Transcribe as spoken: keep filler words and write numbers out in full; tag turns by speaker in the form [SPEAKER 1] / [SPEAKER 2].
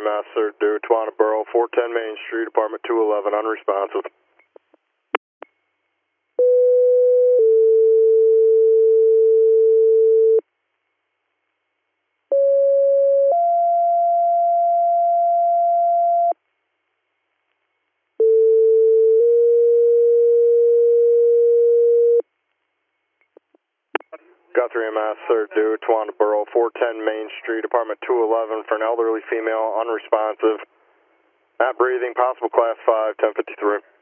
[SPEAKER 1] M S, third due, Tawana Borough, four ten Main Street, apartment two eleven, unresponsive. Guthrie M S, third due, Tawana Borough, four ten Main Street, apartment two eleven, for an elderly female, unresponsive. Not breathing, possible class five, ten fifty-three.